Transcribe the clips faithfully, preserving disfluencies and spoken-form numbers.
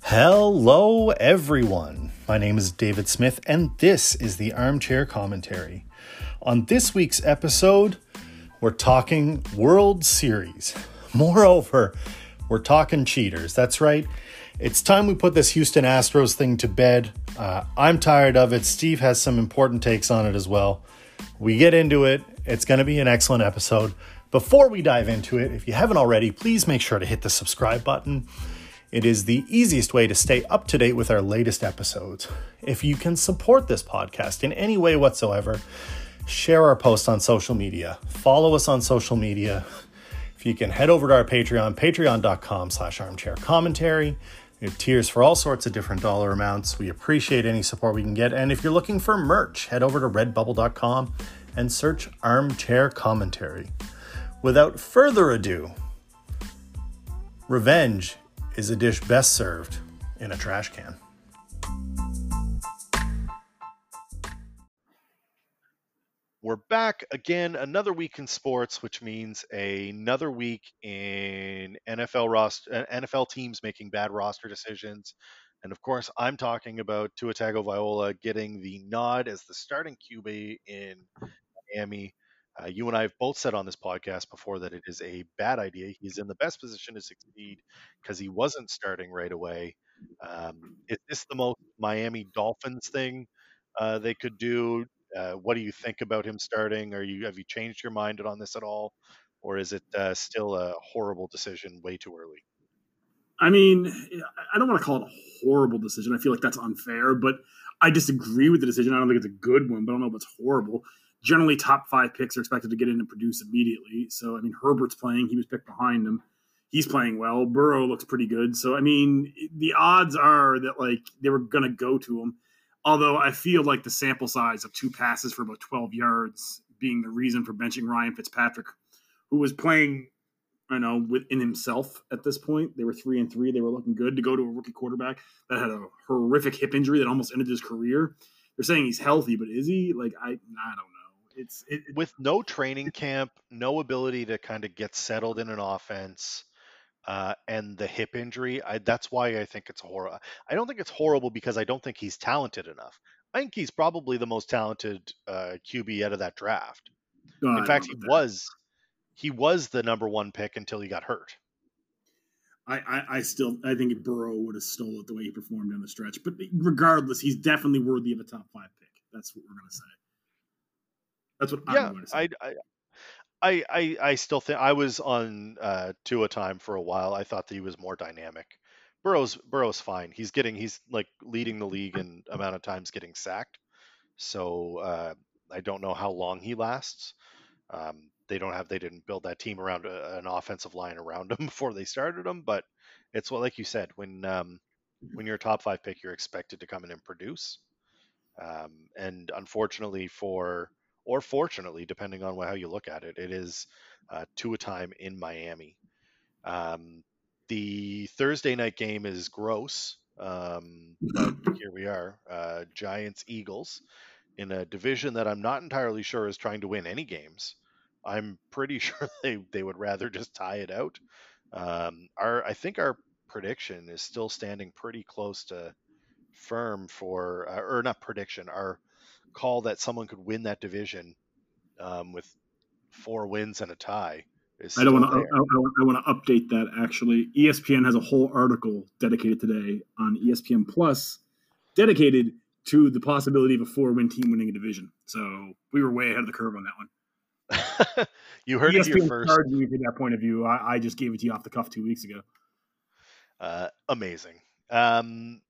Hello, everyone. My name is David Smith, and this is the Armchair Commentary. On this week's episode, we're talking World Series. Moreover, we're talking cheaters. That's right. It's time we put this Houston Astros thing to bed. Uh, I'm tired of it. Steve has some important takes on it as well. We get into it. It's going to be an excellent episode. Before we dive into it, if you haven't already, please make sure to hit the subscribe button. It is the easiest way to stay up to date with our latest episodes. If you can support this podcast in any way whatsoever, share our posts on social media. Follow us on social media. If you can head over to our Patreon, patreon.com slash armchair commentary. We have tiers for all sorts of different dollar amounts. We appreciate any support we can get. And if you're looking for merch, head over to redbubble dot com and search Armchair Commentary. Without further ado, revenge is a dish best served in a trash can. We're back again, another week in sports, which means another week in N F L roster, N F L teams making bad roster decisions. And of course, I'm talking about Tua Tagovailoa getting the nod as the starting Q B in Miami. Uh, you and I have both said on this podcast before that it is a bad idea. He's in the best position to succeed because he wasn't starting right away. Um, is this the most Miami Dolphins thing uh, they could do? Uh, what do you think about him starting? Are you have you changed your mind on this at all, or is it uh, still a horrible decision way too early? I mean, I don't want to call it a horrible decision. I feel like that's unfair, but I disagree with the decision. I don't think it's a good one, but I don't know if it's horrible. Generally, top five picks are expected to get in and produce immediately. So, I mean, Herbert's playing. He was picked behind him. He's playing well. Burrow looks pretty good. So, I mean, the odds are that, like, they were going to go to him. Although I feel like the sample size of two passes for about twelve yards being the reason for benching Ryan Fitzpatrick, who was playing, I know, within himself at this point. They were three and three. They were looking good to go to a rookie quarterback that had a horrific hip injury that almost ended his career. They're saying he's healthy, but is he? Like, I, I don't know. It's it, with no training camp, no ability to kind of get settled in an offense, uh, and the hip injury. I, that's why I think it's horrible. I don't think it's horrible because I don't think he's talented enough. I think he's probably the most talented uh, Q B out of that draft. uh, In fact, he was he was the number one pick until he got hurt. I, I, I still I think Burrow would have stole it the way he performed down the stretch. But regardless, he's definitely worthy of a top five pick. That's what we're going to say. That's what yeah, I'm going to say. I, I, I, I still think I was on uh, Tua time for a while. I thought that he was more dynamic. Burrow's Burrow's fine. He's getting he's like leading the league in amount of times getting sacked. So uh, I don't know how long he lasts. Um, they don't have they didn't build that team around a, an offensive line around him before they started him. But it's what like you said when um, when you're a top five pick, you're expected to come in and produce. Um, and unfortunately for or fortunately, depending on how you look at it, it is uh, Tua time in Miami. Um, the Thursday night game is gross, um, but here we are, uh, Giants Eagles in a division that I'm not entirely sure is trying to win any games. I'm pretty sure they, they would rather just tie it out. Um, our I think our prediction is still standing pretty close to firm for, uh, or not prediction, our call that someone could win that division um, with four wins and a tie is I don't still want to. there. I, I, I want to update that. Actually, E S P N has a whole article dedicated today on E S P N Plus, dedicated to the possibility of a four-win team winning a division. So we were way ahead of the curve on that one. You heard E S P N it here first. Charged me from that point of view. I, I just gave it to you off the cuff two weeks ago. Uh, amazing. Um,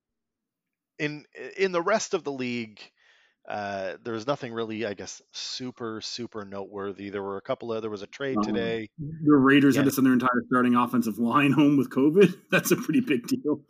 in in the rest of the league, uh, there was nothing really, I guess, super super noteworthy. There were a couple of there was a trade um, today. The Raiders yeah. had to send their entire starting offensive line home with COVID. That's a pretty big deal.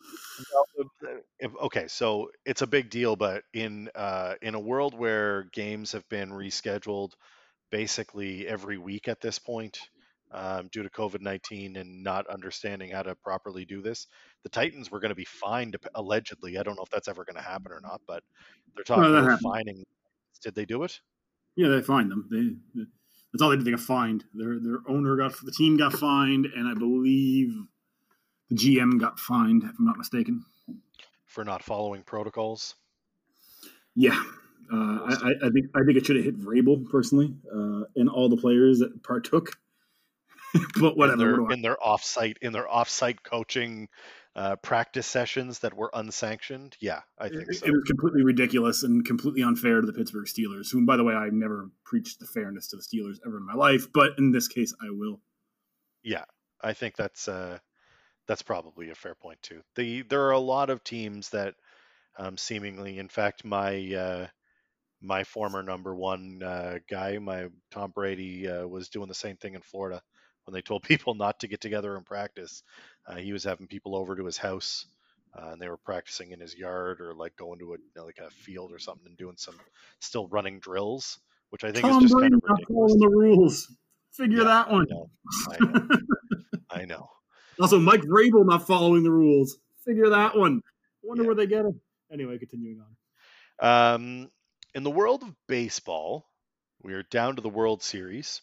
Okay, so it's a big deal, but in uh, in a world where games have been rescheduled basically every week at this point um, due to COVID nineteen and not understanding how to properly do this, the Titans were going to be fined allegedly. I don't know if that's ever going to happen or not, but they're talking well, about happened. fining. Did they do it? Yeah, they fined them. They, they that's all they did. They got fined. Their their owner got the team got fined, and I believe the G M got fined, if I'm not mistaken. for not following protocols. Yeah, uh, I, I think I think it should have hit Vrabel personally, uh, and all the players that partook. But whatever. In their What in their offsite in their offsite coaching uh, practice sessions that were unsanctioned. Yeah, I it, think so. it was completely ridiculous and completely unfair to the Pittsburgh Steelers, whom, by the way, I've never preached the fairness to the Steelers ever in my life, but in this case, I will. Yeah, I think that's uh, that's probably a fair point too. The there are a lot of teams that um, seemingly, in fact, my uh, my former number one uh, guy, my Tom Brady, uh, was doing the same thing in Florida when they told people not to get together and practice. Uh, he was having people over to his house, uh, and they were practicing in his yard or like going to a like a field or something and doing some still running drills, which I think is Tom just kind Brady of not ridiculous. following the rules. Figure Yeah, that I one. know, I know, I know. Also, Mike Vrabel not following the rules. Figure that Yeah, one. Wonder yeah. where they get him. Anyway, continuing on. Um, in the world of baseball, we are down to the World Series,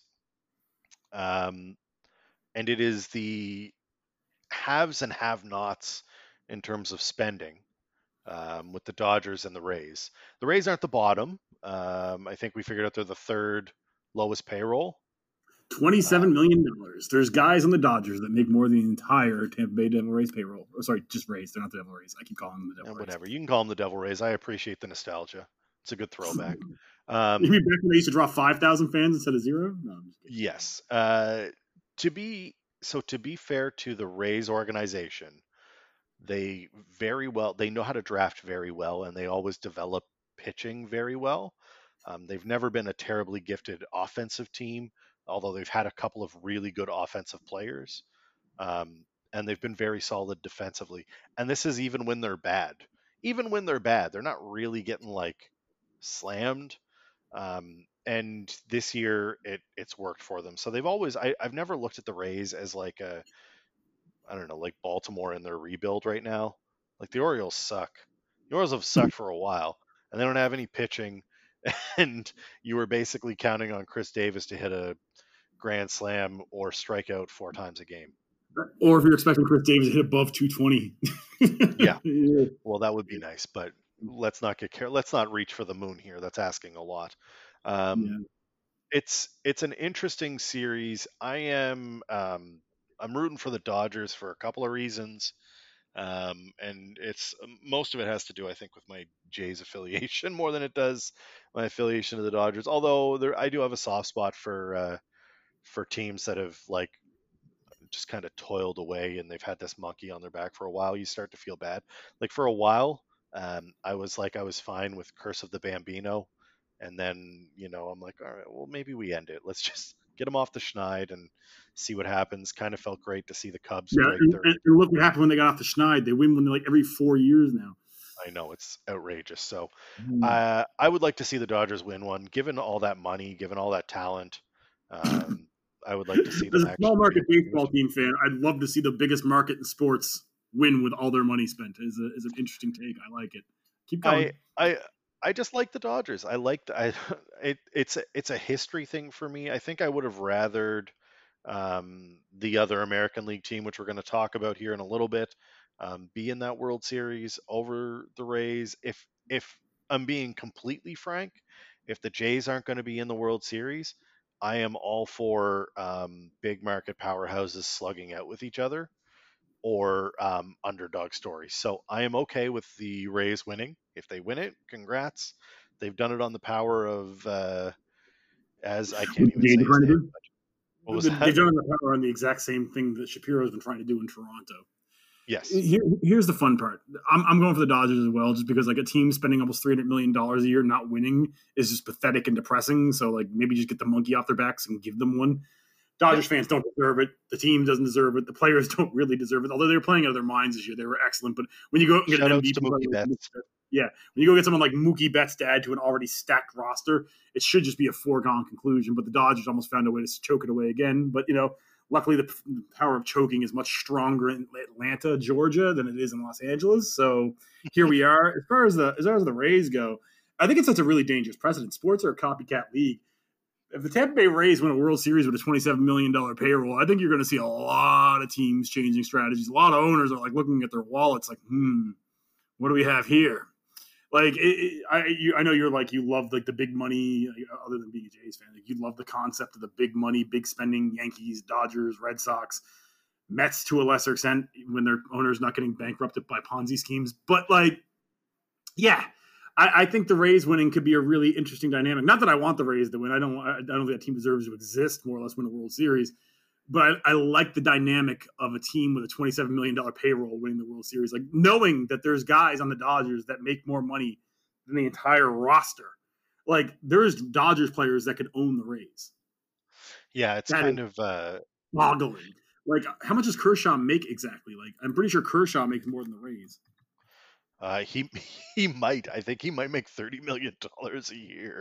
um, and it is the haves and have-nots in terms of spending um, with the Dodgers and the Rays. The Rays aren't the bottom. Um, I think we figured out they're the third lowest payroll. Twenty-seven million dollars. There's guys on the Dodgers that make more than the entire Tampa Bay Devil Rays payroll. Oh, sorry, just Rays. They're not the Devil Rays. I keep calling them the Devil And Rays. whatever. You can call them the Devil Rays. I appreciate the nostalgia. It's a good throwback. Um, You mean back when they used to draw five thousand fans instead of zero? No, I'm just kidding. yes. Uh, to be so to be fair to the Rays organization, they very well they know how to draft very well, and they always develop pitching very well. Um, they've never been a terribly gifted offensive team, although they've had a couple of really good offensive players. Um, and they've been very solid defensively. And this is even when they're bad. Even when they're bad, they're not really getting like slammed. Um, and this year, it it's worked for them. So they've always I, I've never looked at the Rays as like a I don't know like Baltimore in their rebuild right now. Like the Orioles suck. The Orioles have sucked for a while, and they don't have any pitching. And you were basically counting on Chris Davis to hit a grand slam or strike out four times a game. Or if you're expecting Chris Davis to hit above two twenty. Yeah. Yeah. Well, that would be nice, but let's not get care. Let's not reach for the moon here. That's asking a lot. Um, Yeah. it's it's an interesting series. I am um, I'm rooting for the Dodgers for a couple of reasons, um, and it's most of it has to do, I think, with my Jays affiliation more than it does my affiliation to the Dodgers. Although there, I do have a soft spot for uh, for teams that have like just kind of toiled away and they've had this monkey on their back for a while. You start to feel bad. Like for a while, um, I was like I was fine with Curse of the Bambino, and then you know I'm like, all right, well maybe we end it. Let's just get him off the schneid and see what happens. Kind of felt great to see the Cubs Yeah, break and, their. and look what happened when they got off the Schneid. They win one like every four years now. I know it's outrageous. So Mm. uh, I would like to see the Dodgers win one, given all that money, given all that talent. Um, I would like to see As them a actually. small market be able to do baseball it. team fan, I'd love to see the biggest market in sports win with all their money spent. Is a is an interesting take. I like it. Keep going. I I I just like the Dodgers. I liked I it it's a, it's a history thing for me. I think I would have rathered um, the other American League team, which we're going to talk about here in a little bit, um, be in that World Series over the Rays. If if I'm being completely frank, if the Jays aren't going to be in the World Series, I am all for um, big market powerhouses slugging out with each other or um, underdog stories. So I am okay with the Rays winning. If they win it, congrats. They've done it on the power of, uh, as I can't even They say are his trying to name. do. What was They've that? done the power on the exact same thing that Shapiro's been trying to do in Toronto. Yes. Here, here's the fun part. I'm, I'm going for the Dodgers as well, just because like a team spending almost three hundred million dollars a year not winning is just pathetic and depressing. So like maybe just get the monkey off their backs and give them one. Dodgers Yep. fans don't deserve it. The team doesn't deserve it. The players don't really deserve it. Although they were playing out of their minds this year, they were excellent. But when you go and get Shout an outs M V P, to Mookie like, Betts. yeah, when you go get someone like Mookie Betts to add to an already stacked roster, it should just be a foregone conclusion. But the Dodgers almost found a way to choke it away again. But you know, luckily the power of choking is much stronger in Atlanta, Georgia, than it is in Los Angeles. So here we are. As far as the as far as the Rays go, I think it's such a really dangerous precedent. Sports are a copycat league. If the Tampa Bay Rays win a World Series with a twenty-seven million dollars payroll, I think you're going to see a lot of teams changing strategies. A lot of owners are like looking at their wallets like, hmm, What do we have here? Like it, it, I, you, I know you're like you love like the big money. Other than being a Jays fan, like you love the concept of the big money, big spending Yankees, Dodgers, Red Sox, Mets to a lesser extent when their owners not getting bankrupted by Ponzi schemes. But like, yeah, I, I think the Rays winning could be a really interesting dynamic. Not that I want the Rays to win. I don't. I don't think that team deserves to exist. More or less, win a World Series. But I, I like the dynamic of a team with a twenty-seven million dollars payroll winning the World Series. Like knowing that there's guys on the Dodgers that make more money than the entire roster. Like there's Dodgers players that could own the Rays. Yeah, it's That is kind of uh, boggling. Like how much does Kershaw make exactly? Like I'm pretty sure Kershaw makes more than the Rays. uh, he he might. I think he might make thirty million dollars a year.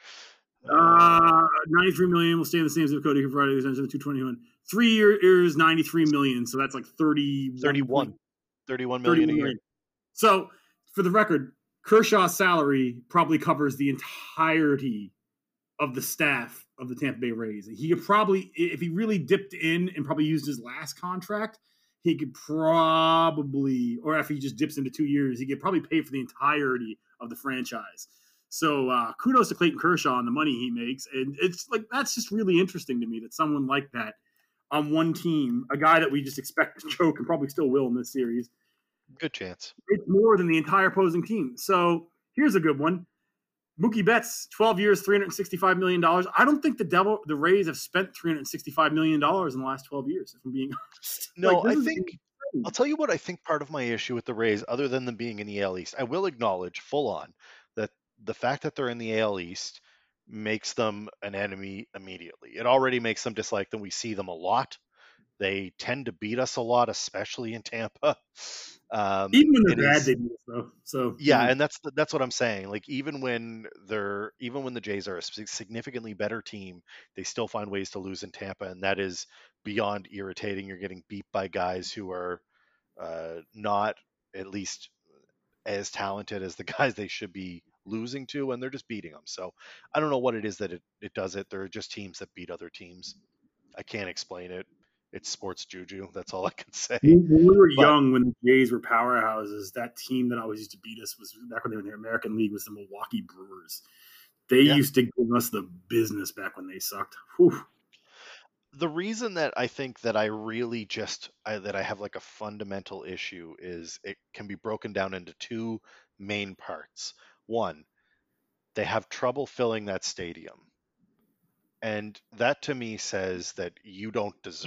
Uh, Uh, ninety-three million will stay in the same zip code. You can provide extension to two twenty-one. Three years, ninety-three million. So that's like thirty-one. thirty-one, thirty-one million a thirty-one year. million. So for the record, Kershaw's salary probably covers the entirety of the staff of the Tampa Bay Rays. He could probably, if he really dipped in and probably used his last contract, he could probably, or if he just dips into two years, he could probably pay for the entirety of the franchise. So uh, kudos to Clayton Kershaw on the money he makes. And it's like, that's just really interesting to me that someone like that on one team, a guy that we just expect to choke and probably still will in this series, Good chance. it's more than the entire opposing team. So here's a good one. Mookie Betts, twelve years, three hundred sixty-five million dollars. I don't think the Devil, the Rays have spent three hundred sixty-five million dollars in the last twelve years, if I'm being honest. No, Like, I this is think I'll tell you what I think part of my issue with the Rays, other than them being in the A L East, I will acknowledge full on that the fact that they're in the A L East makes them an enemy immediately. It already makes them dislike them. We see them a lot. They tend to beat us a lot, especially in Tampa. Um, even when it they're bad, is they do this, though. So, Yeah, yeah. and that's the- that's what I'm saying. Like even when they're even when the Jays are a sig- significantly better team, they still find ways to lose in Tampa, and that is beyond irritating. You're getting beat by guys who are uh, not at least as talented as the guys they should be losing to, and they're just beating them. So I don't know what it is that it, it does it. There are just teams that beat other teams. I can't explain it. It's sports juju. That's all I can say. When when we were But young, when the Jays were powerhouses, that team that always used to beat us was back when they were in the American League was the Milwaukee Brewers. They yeah, used to give us the business back when they sucked. Whew. the reason that I think that I really just I, that I have like a fundamental issue is it can be broken down into two main parts. One, they have trouble filling that stadium. And that to me says that you don't deserve,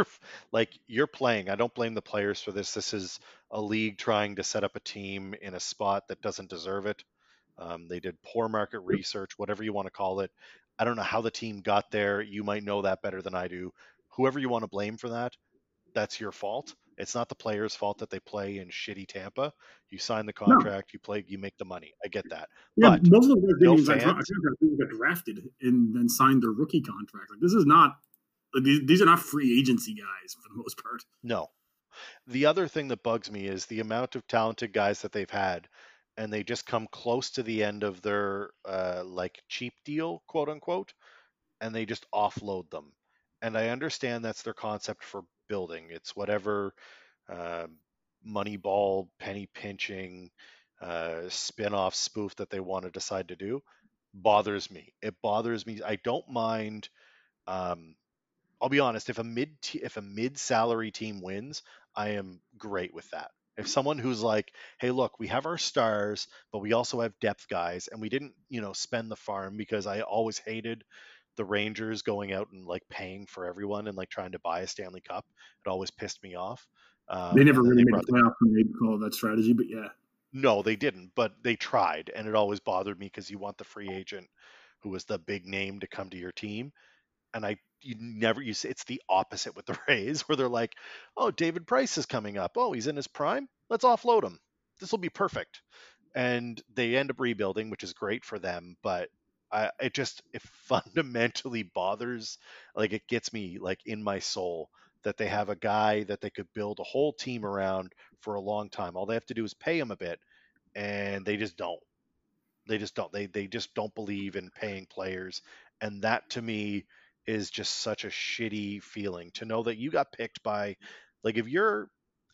like, you're playing. I don't blame the players for this. This is a league trying to set up a team in a spot that doesn't deserve it. Um, they did poor market research, whatever you want to call it. I don't know how the team got there. You might know that better than I do. Whoever you want to blame for that, that's your fault. It's not the players' fault that they play in shitty Tampa. You sign the No, contract, you play, you make the money. I get that. yeah, But most of the guys didn't no even sign contracts. fans, People got drafted and then signed their rookie contract. Like this is not like these, these are not free agency guys for the most part. no. The other thing that bugs me is the amount of talented guys that they've had, and they just come close to the end of their uh, like cheap deal, quote unquote, and they just offload them. And I understand that's their concept for building. It's whatever uh, Moneyball, penny pinching, uh, spin-off spoof that they want to decide to do. Bothers me. It bothers me. I don't mind. Um, I'll be honest. If a mid if a mid salary team wins, I am great with that. If someone who's like, hey, look, we have our stars, but we also have depth guys, and we didn't, you know, spend the farm because I always hated the Rangers going out and like paying for everyone and like trying to buy a Stanley Cup. It always pissed me off. They Um, never and then really they made brought the the playoffs when they call that strategy, but yeah. no, they didn't, but they tried, and it always bothered me because you want the free agent who was the big name to come to your team, and I you never you see it's the opposite with the Rays where they're like, oh, David Price is coming up. Oh, he's in his prime. Let's offload him. This will be perfect. And they end up rebuilding, which is great for them, but I it just it fundamentally bothers, like it gets me like in my soul that they have a guy that they could build a whole team around for a long time. All they have to do is pay him a bit, and they just don't. They just don't. They they just don't believe in paying players, and that to me is just such a shitty feeling to know that you got picked by, like if you're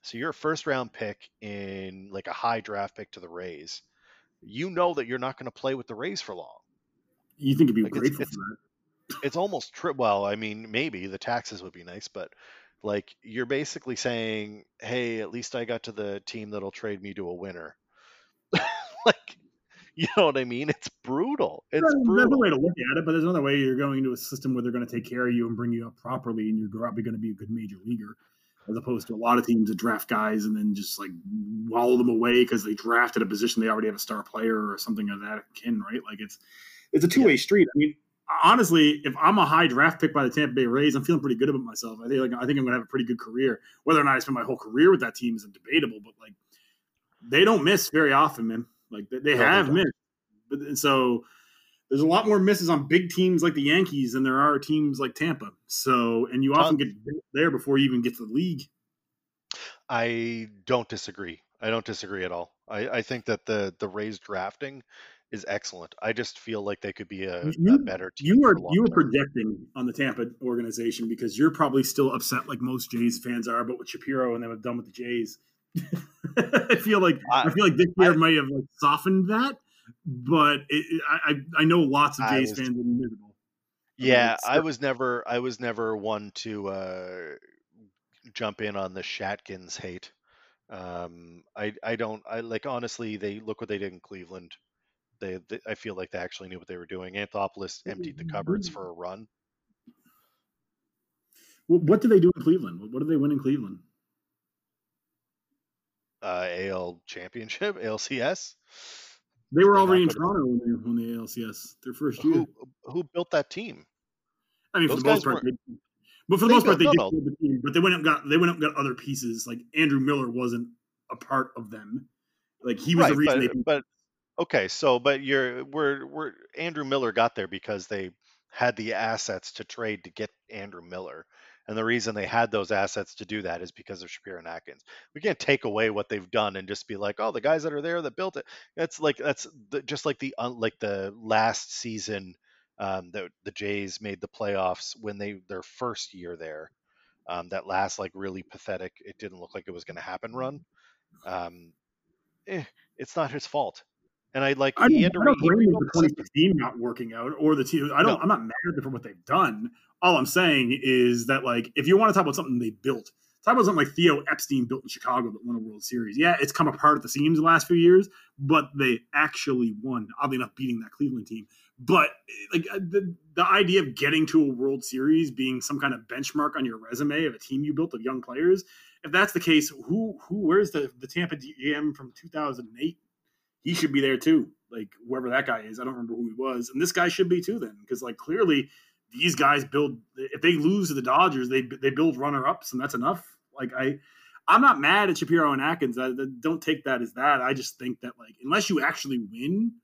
So you're a first round pick in like a high draft pick to the Rays. You know that you're not going to play with the Rays for long. You think he'd be Like it's grateful for it's that? it's almost tri- well, I mean, maybe the taxes would be nice, but like you're basically saying, "Hey, at least I got to the team that'll trade me to a winner." Like, you know what I mean? It's brutal. It's That's a brutal. way to look at it, but there's another way. You're going into a system where they're going to take care of you and bring you up properly, and you're probably going to be a good major leaguer, as opposed to a lot of teams that draft guys and then just like wallow them away because they drafted a position they already have a star player or something of that kin, right? Like it's it's a two way Yeah. street. I mean, honestly, if I'm a high draft pick by the Tampa Bay Rays, I'm feeling pretty good about myself. I think like I think I'm going to have a pretty good career. Whether or not I spend my whole career with that team is debatable, but like they don't miss very often, man. Like they, they No, they have don't. missed, but so there's a lot more misses on big teams like the Yankees than there are teams like Tampa. So, and you often Tons. get there before you even get to the league. I don't disagree. I don't disagree at all. I, I think that the the Rays drafting is excellent. I just feel like they could be a, a You better team you are for long you are term. projecting on the Tampa organization because you're probably still upset like most Jays fans are about what Shapiro and them have done with the Jays. I feel like I I feel like this year I might have like softened that, but it, it, I I know lots of I Jays was fans are miserable about yeah, it. I was never I was never one to uh jump in on the Shatkins hate. Um I I don't I like honestly they look what they did in Cleveland. They, they I feel like they actually knew what they were doing. Anthopoulos emptied the cupboards for a run. What did they do in Cleveland? What did they win in Cleveland? Uh A L championship, A L C S. They Did were they already not in go to the Toronto when they won the A L C S their first year. who who built that team? I mean, for Those the most guys part, weren't they, but for the they most part, built they no did no build the team. But they went and got they went and got other pieces. Like Andrew Miller wasn't a part of them. Like he was the right, reason but they. but okay, so but you're we're we're Andrew Miller got there because they had the assets to trade to get Andrew Miller. And the reason they had those assets to do that is because of Shapiro and Atkins. We can't take away what they've done and just be like, "Oh, the guys that are there that built it." That's like that's the, just like the un- like the last season um, that the Jays made the playoffs when they their first year there. Um, that last like really pathetic, it didn't look like it was going to happen run. Um, eh, it's not his fault. And I like I he don't, had to I re, don't he blame them rebuilt for the system. twenty sixteen not working out or the team. I don't. No, I'm not mad at them for what they've done. All I'm saying is that like if you want to talk about something they built, talk about something like Theo Epstein built in Chicago that won a World Series. Yeah, it's come apart at the seams the last few years, but they actually won. Oddly enough, beating that Cleveland team. But like uh, the the idea of getting to a World Series being some kind of benchmark on your resume of a team you built of young players. If that's the case, who who where's the the Tampa G M from two thousand eight? He should be there too. Like whoever that guy is, I don't remember who he was, and this guy should be too. Then, because like clearly these guys build. If they lose to the Dodgers, they they build runner ups, and that's enough. Like I, I'm not mad at Shapiro and Atkins. I, don't take that as that. I just think that like unless you actually win,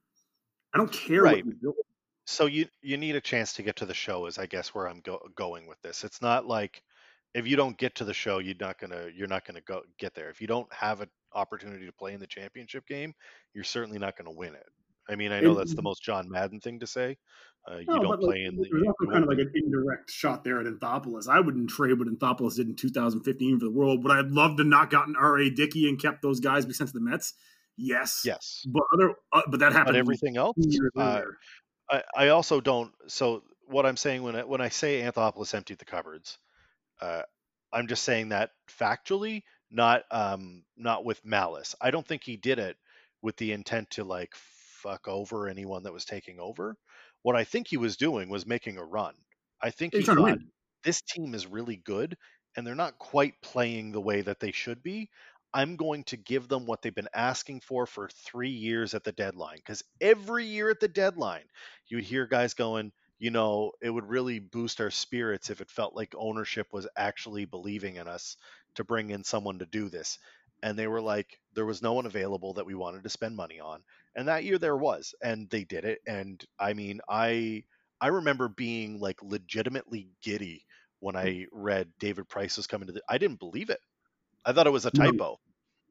I don't care what right. you build. So you you need a chance to get to the show is I guess where I'm go, going with this. It's not like if you don't get to the show, you're not gonna you're not gonna go get there. If you don't have an opportunity to play in the championship game, you're certainly not gonna win it. I mean, I know that's the And most John Madden thing to say. Uh, you no, don't but like play in the there's you, also you kind won't of like win. an indirect shot there at Anthopoulos. I wouldn't trade what Anthopoulos did in two thousand fifteen for the world. Would I have loved to not gotten R A. Dickey and kept those guys we sent to the Mets? Yes, Yes, but other uh, but that but happened everything two else, years uh, earlier. I I also don't. So what I'm saying when I, when I say Anthopoulos emptied the cupboards, uh, I'm just saying that factually, not um not with malice. I don't think he did it with the intent to like fuck over anyone that was taking over. What I think he was doing was making a run. I think He's he trying to thought win. this team is really good and they're not quite playing the way that they should be. I'm going to give them what they've been asking for for three years at the deadline. Because every year at the deadline, you would hear guys going, you know, it would really boost our spirits if it felt like ownership was actually believing in us to bring in someone to do this. And they were like, there was no one available that we wanted to spend money on. And that year there was, and they did it. And I mean, I I remember being like legitimately giddy when I read David Price was coming to the I didn't believe it. I thought it was a No, typo.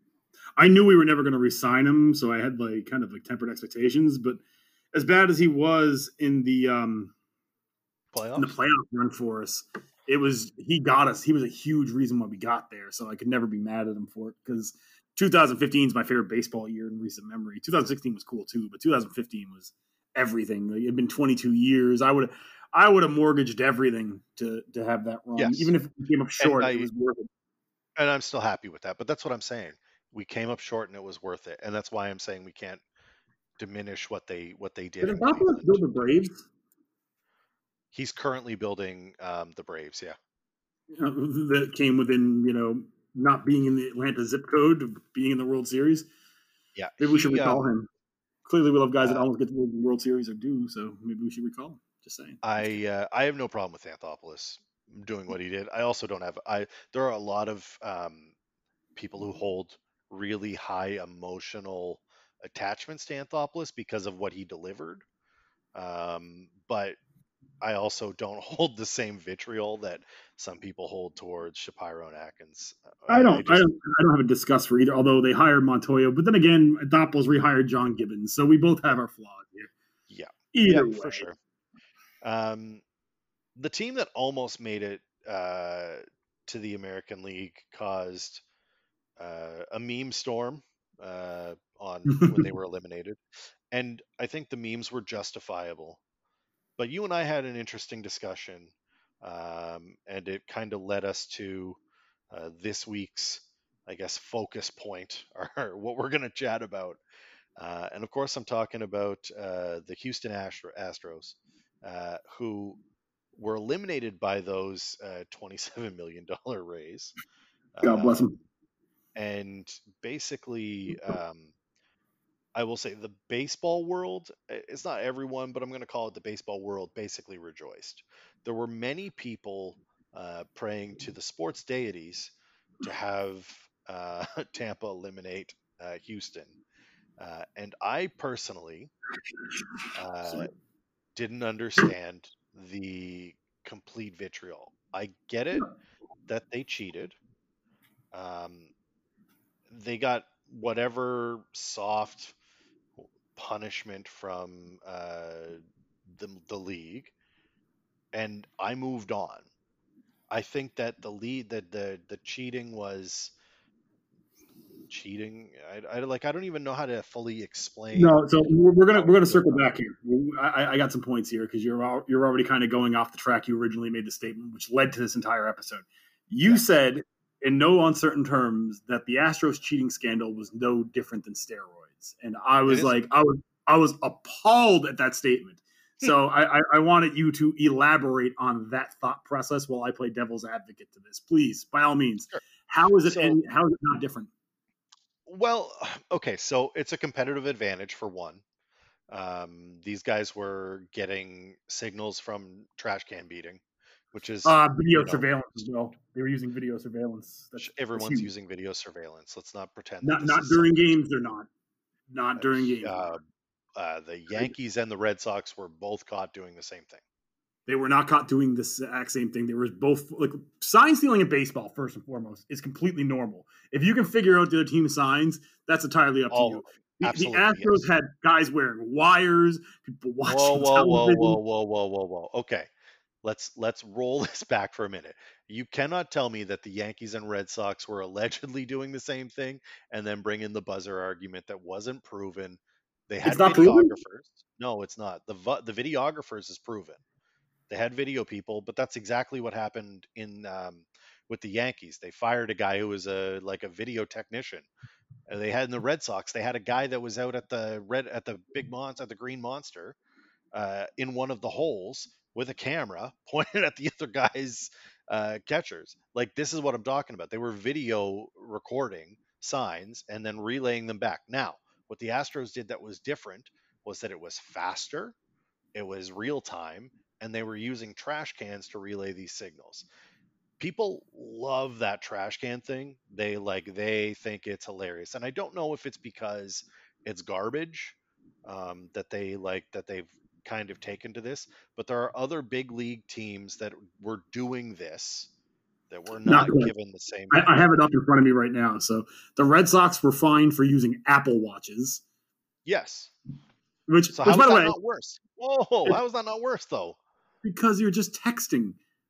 I knew we were never going to re-sign him, so I had like kind of like tempered expectations. But as bad as he was in the um in the Playoffs? playoff run for us, it was he got us. He was a huge reason why we got there. So I could never be mad at him for it because twenty fifteen is my favorite baseball year in recent memory. twenty sixteen was cool too, but twenty fifteen was everything. Like, it had been twenty-two years. I would I would have mortgaged everything to to have that run, Yes. even if we came up short. I, it was worth it. And I'm still happy with that. But that's what I'm saying. We came up short, and it was worth it. And that's why I'm saying we can't diminish what they what they did. Did Anthopoulos build the Braves? He's currently building um, the Braves. Yeah, uh, that came within you know not being in the Atlanta zip code, being in the World Series. Yeah, maybe he, we should recall um, him. Clearly, we love guys uh, that almost get to the World Series or do. So maybe we should recall him. Just saying. I uh, I have no problem with Anthopoulos doing what he did. I also don't have. I there are a lot of um, people who hold really high emotional attachments to Anthopoulos because of what he delivered. Um, but I also don't hold the same vitriol that some people hold towards Shapiro and Atkins. I don't, I, just, I don't, I don't have a disgust for either. Although they hired Montoya, but then again, Anthopoulos rehired John Gibbons, so we both have our flaws here. Yeah, either yeah, way, for sure. Um, the team that almost made it uh, to the American League caused uh, a meme storm uh, on when they were eliminated, and I think the memes were justifiable. But you and I had an interesting discussion, um, and it kind of led us to uh, this week's, I guess, focus point, or what we're going to chat about. Uh, and of course, I'm talking about uh, the Houston Astro- Astros, uh, who were eliminated by those uh, twenty-seven million dollars raise. God bless Um, him. and basically, um, I will say the baseball world, it's not everyone, but I'm going to call it the baseball world, basically rejoiced. There were many people uh, praying to the sports deities to have uh, Tampa eliminate uh, Houston. Uh, and I personally uh, didn't understand the complete vitriol. I get it that they cheated. Um, they got whatever soft punishment from uh, the the league, and I moved on. I think that the lead that the the cheating was cheating. I, I like I don't even know how to fully explain. No, so we're, we're gonna how we're gonna it circle went on. back here. I, I got some points here because you're al- you're already kind of going off the track you originally made the statement, which led to this entire episode. You Yeah. said in no uncertain terms that the Astros cheating scandal was no different than steroids, and I was is- like, I was I was appalled at that statement. So I, I, I wanted you to elaborate on that thought process while I play devil's advocate to this, please, by all means. Sure. How is it So- any, how is it not different? Well, okay, so it's a competitive advantage for one. Um, these guys were getting signals from trash can beating, which is Uh, video you know, surveillance as well. They were using video surveillance. That's, everyone's that's huge. using video surveillance. Let's not pretend Not that this not is during something- games. They're not. Not during games. Uh, uh, the Yankees and the Red Sox were both caught doing the same thing. They were not caught doing the exact same thing. They were both like sign stealing in baseball. First and foremost, is completely normal. If you can figure out the other team's signs, that's entirely up to Oh, you. The, the absolutely, Astros yes. had guys wearing wires, people watching Whoa, whoa, whoa, television. whoa, whoa, whoa, whoa, whoa. Okay, let's let's roll this back for a minute. You cannot tell me that the Yankees and Red Sox were allegedly doing the same thing and then bring in the buzzer argument that wasn't proven. They had It's not proven? videographers. No, it's not. The vo- the videographers is proven. They had video people, but that's exactly what happened in um, with the Yankees. They fired a guy who was a like a video technician. Uh, They had in the Red Sox. They had a guy that was out at the red at the big monster, at the Green Monster, uh, in one of the holes with a camera pointed at the other guy's uh, catchers. Like this is what I'm talking about. They were video recording signs and then relaying them back. Now, what the Astros did that was different was that it was faster, it was real time, and they were using trash cans to relay these signals. People love that trash can thing. They like they think it's hilarious, and I don't know if it's because it's garbage um, that they like that they've kind of taken to this, but there are other big league teams that were doing this that were Not not quite. given the same. I, I have it up in front of me right now. So the Red Sox were fined for using Apple Watches, Yes. which, So which how by is the that way, not worse? Whoa, how is that not worse though? because you're just texting.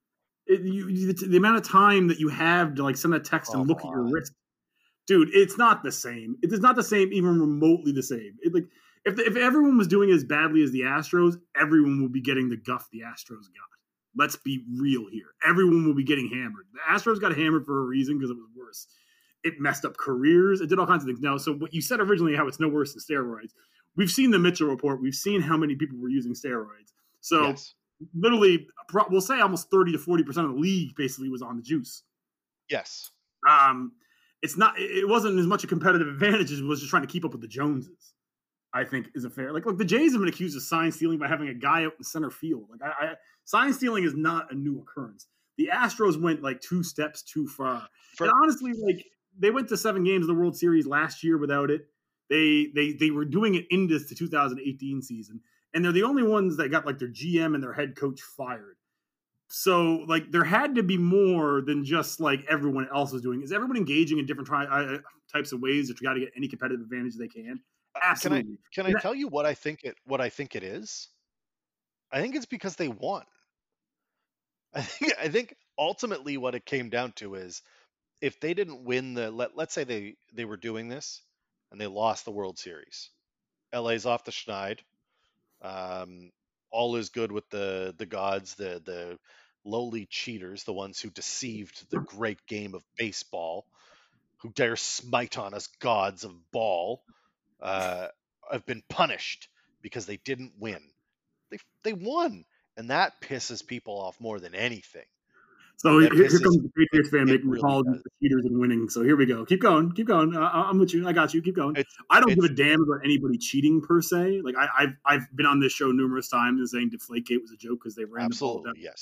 It, you, the, the amount of time that you have to like send a text Come and look at your on. wrist, dude, it's not the same. It is not the same, even remotely the same. It, like if the, if everyone was doing as badly as the Astros, everyone would be getting the guff the Astros got. Let's be real here. Everyone will be getting hammered. The Astros got hammered for a reason because it was worse. It messed up careers. It did all kinds of things. Now, so what you said originally, how it's no worse than steroids. We've seen the Mitchell report. We've seen how many people were using steroids. So Yes. literally, we'll say almost thirty to forty percent of the league basically was on the juice. Yes. Um, it's not. It wasn't as much a competitive advantage as it was just trying to keep up with the Joneses. I think is a fair. Like, look, the Jays have been accused of sign stealing by having a guy out in center field. Like, I, I sign stealing is not a new occurrence. The Astros went like two steps too far. For, and honestly, like they went to seven games of the World Series last year without it. They they they were doing it into the two thousand eighteen season, and they're the only ones that got like their G M and their head coach fired. So like there had to be more than just like everyone else was doing. Is everyone engaging in different try, uh, types of ways to try to get any competitive advantage they can? Absolutely. Can I can I tell you what I think it what I think it is? I think it's because they won. I think I think ultimately what it came down to is if they didn't win the let let's say they they were doing this and they lost the World Series. L A's off the schneid. Um, all is good with the the gods, the the lowly cheaters, the ones who deceived the great game of baseball, who dare smite on us gods of ball, uh, have been punished because they didn't win. They they won, and that pisses people off more than anything. So here, pisses, here comes the Patriots fan making really apologies for cheaters and winning. So here we go. Keep going. Keep going. Uh, I'm with you. I got you. Keep going. It's, I don't give a damn about anybody cheating per se. Like I, I've I've been on this show numerous times and saying Deflategate was a joke because they ran absolutely, the ball down. Yes.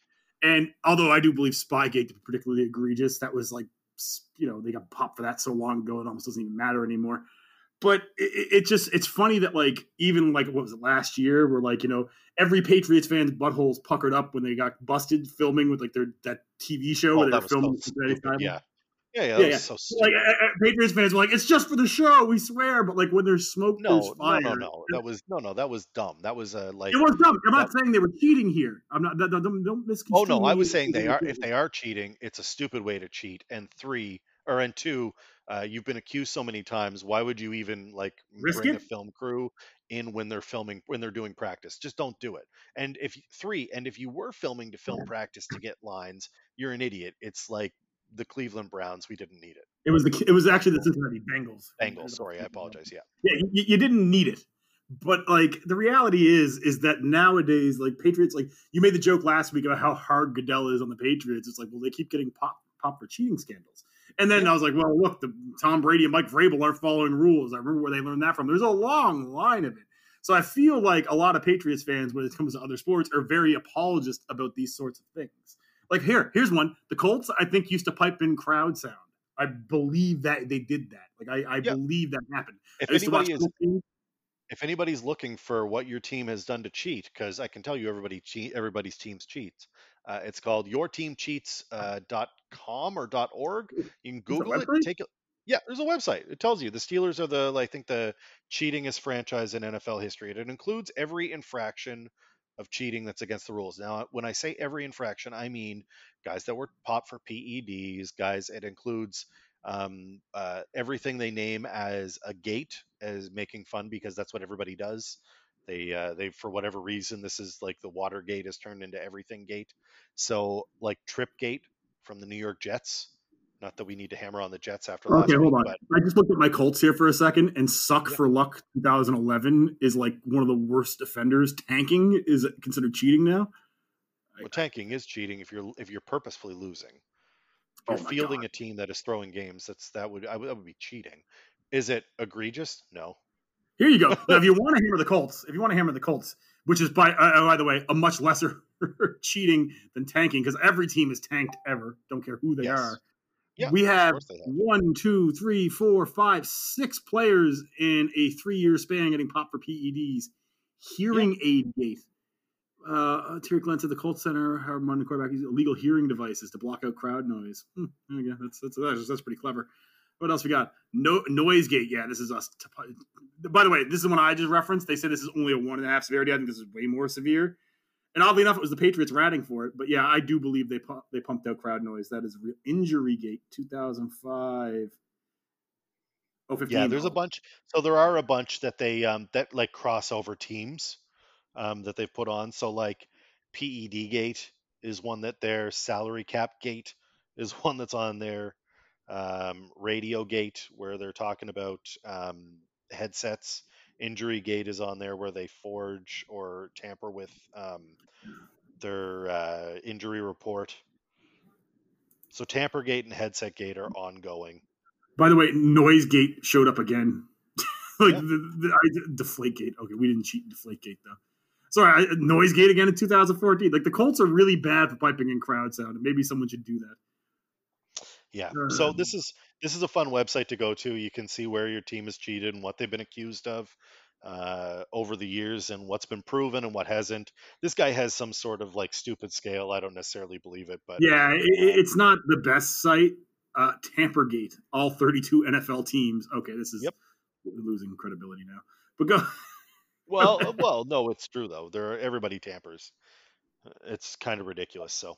And although I do believe Spygate to be particularly egregious, that was like, you know, they got popped for that so long ago, it almost doesn't even matter anymore. But it, it just, it's funny that like, even like, what was it last year where like, you know, every Patriots fan's buttholes puckered up when they got busted filming with like their, that T V show oh, where they were was filming. So stupid, yeah. Yeah, yeah, yeah, yeah. yeah. So like uh, Patriots fans were like, it's just for the show, we swear. But like when there's smoke, no, there's fire. No, no, no. That was no, no. That was dumb. That was uh, like it was dumb. I'm that, not saying they were cheating here. I'm not. Don't, don't, don't misconstrue. Oh no, I was saying they are. If they are cheating, it's a stupid way to cheat. And three, or and two, uh, you've been accused so many times. Why would you even like Risk bring it? a film crew in when they're filming when they're doing practice? Just don't do it. And if three, and if you were filming to film practice to get lines, you're an idiot. It's like the Cleveland Browns. We didn't need it. It was the. It was actually the Cincinnati Bengals. Bengals. Sorry, I apologize. Yeah. Yeah, you, you didn't need it. But like the reality is, is that nowadays, like Patriots, like you made the joke last week about how hard Goodell is on the Patriots. It's like, well, they keep getting popped pop for cheating scandals. And then yeah. I was like, well, look, the Tom Brady and Mike Vrabel aren't following rules. I remember where they learned that from. There's a long line of it. So I feel like a lot of Patriots fans, when it comes to other sports, are very apologist about these sorts of things. Like here, here's one. The Colts, I think, used to pipe in crowd sound. I believe that they did that. Like I, I yeah. believe that happened. If anybody is, if anybody's looking for what your team has done to cheat, because I can tell you everybody cheat, everybody's teams cheats. Uh, it's called your team cheats dot com or .org. You can Google it. Take it. Yeah, there's a website. It tells you the Steelers are the, I think, the cheatingest franchise in N F L history. It includes every infraction of cheating that's against the rules. Now, when I say every infraction, I mean guys that were popped for P E Ds, guys. It includes um, uh, everything they name as a gate, as making fun because that's what everybody does. They, uh, they for whatever reason, this is like the Watergate has turned into everything gate. So like Tripgate from the New York Jets. Not that we need to hammer on the Jets after last okay, week. Okay, hold on. But... I just looked at my Colts here for a second, and Suck yeah. for Luck twenty eleven is like one of the worst offenders. Tanking is considered cheating now. Well, tanking is cheating if you're if you're purposefully losing. If you're oh fielding God. a team that is throwing games, that's that would I would, that would be cheating. Is it egregious? No. Here you go. Now, if you want to hammer the Colts, if you want to hammer the Colts, which is by uh, by the way a much lesser cheating than tanking, because every team is tanked ever. Don't care who they yes. are. Yeah, we have, have one, two, three, four, five, six players in a three-year span getting popped for P E Ds. Hearing yeah. aid gate. Uh, Terry Glenn said the Colts Center, Howard Munn, quarterback, uses illegal hearing devices to block out crowd noise. Hmm, yeah, that's, that's that's that's pretty clever. What else we got? No noise gate. Yeah, this is us. By the way, this is one I just referenced. They said this is only a one and a half severity. I think this is way more severe. And oddly enough, it was the Patriots ratting for it. But yeah, I do believe they pu- they pumped out crowd noise. That is real. Injury Gate two thousand five. Oh, Yeah, fifteen. there's a Oh, bunch. So there are a bunch that they um that like crossover teams um that they've put on. So like P E D Gate is one that their salary cap gate is one that's on there. Um, Radio Gate where they're talking about um, headsets. Injury Gate is on there where they forge or tamper with um, their uh, injury report. So Tampergate and Headset Gate are ongoing. by the way, Noise Gate showed up again. like Yeah. the, the I, Deflate Gate. Okay, we didn't cheat Deflate Gate though. Sorry, I, Noise Gate again in two thousand fourteen. Like the Colts are really bad for piping in crowd sound, and maybe someone should do that. Yeah. Uh, So this is this is a fun website to go to. You can see where your team has cheated and what they've been accused of uh, over the years and what's been proven and what hasn't. This guy has some sort of like stupid scale. I don't necessarily believe it, but yeah, it, um, it's not the best site. Uh, Tampergate, all thirty-two N F L teams. Okay, this is yep. losing credibility now. But go. Well, uh, well, no, it's true though. There are, everybody tampers. It's kind of ridiculous. So,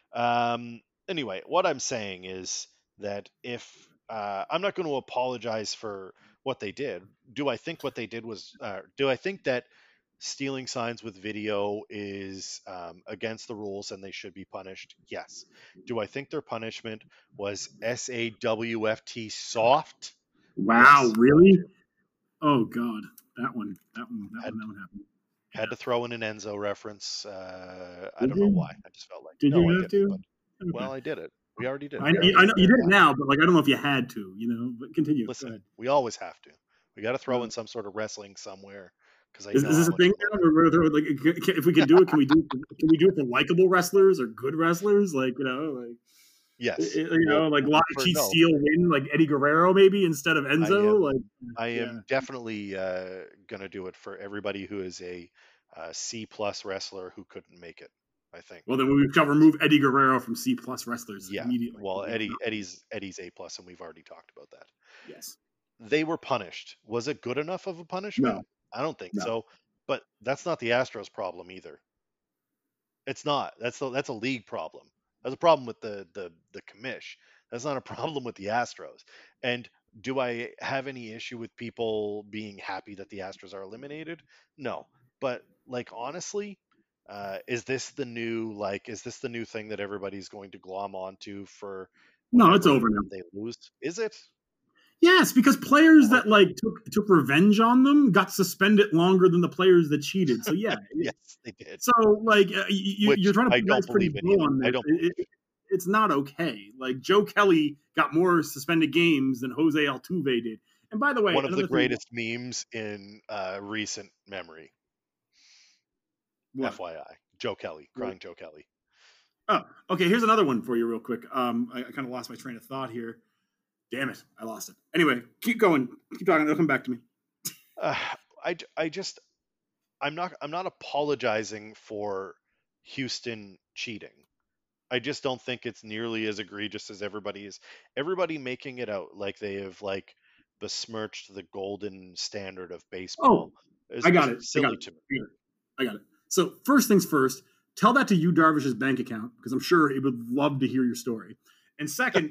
um, anyway, what I'm saying is that if uh, I'm not going to apologize for what they did, do I think what they did was? Uh, do I think that stealing signs with video is um, against the rules and they should be punished? Yes. Do I think their punishment was S A W F T soft? Wow, Yes, I really? do. Oh God, that one, that one, that Had one, that one happened. had to throw in an Enzo reference. Uh, I Did don't know you? why. I just felt like Did no, I you have didn't. to? But Okay. well, I did it. We already did. I We know, already I know you declared did it it happened. now, but like I don't know if you had to, you know. But continue. Go Listen, ahead. we always have to. We got to throw Uh, in some sort of wrestling somewhere because I is, know is how this a much thing I love now? it. Where, where, where, like, can, if we can do it, can we do? It, can we do it for likable wrestlers or good wrestlers? Like you know, like Yes. it, you Well, know, like a lot of for cheap no, steel win, like Eddie Guerrero maybe instead of I Enzo. Like am. I yeah. am definitely uh, gonna do it for everybody who is a uh, C plus wrestler who couldn't make it. I think. Well, then we shall remove Eddie Guerrero from C plus wrestlers Yeah. immediately. Well, He was Eddie not. Eddie's Eddie's A plus, and we've already talked about that. Yes. They were punished. Was it good enough of a punishment? No. I don't think No. so. But that's not the Astros' problem either. It's not. That's the, that's a league problem. That's a problem with the the the commish. That's not a problem with the Astros. And do I have any issue with people being happy that the Astros are eliminated? No. But like honestly, uh, is this the new like is this the new thing that everybody's going to glom onto for No, it's whenever over now. they lose? Is it? Yes, because I players hope that like took took revenge on them got suspended longer than the players that cheated. So yeah, yes, they did. so like uh, you, Which you're trying to I put a don't nice pretty believe in bow either. on I this. don't It, believe. it, it's not okay. Like Joe Kelly got more suspended games than Jose Altuve did. And by the way, One of the another thing. greatest memes in uh, recent memory. What? F Y I. Joe Kelly, crying Joe Kelly. Oh, okay. Here's another one for you, real quick. Um, I, I kind of lost my train of thought here. Damn it, I lost it. Anyway, keep going. Keep talking. It'll come back to me. Uh, I, I just I'm not I'm not apologizing for Houston cheating. I just don't think it's nearly as egregious as everybody is. Everybody making it out like they have like besmirched the golden standard of baseball Oh, is I got just it. I got silly it. to me. I got it. I got it. So first things first, tell that to you Darvish's bank account because I'm sure he would love to hear your story. And second,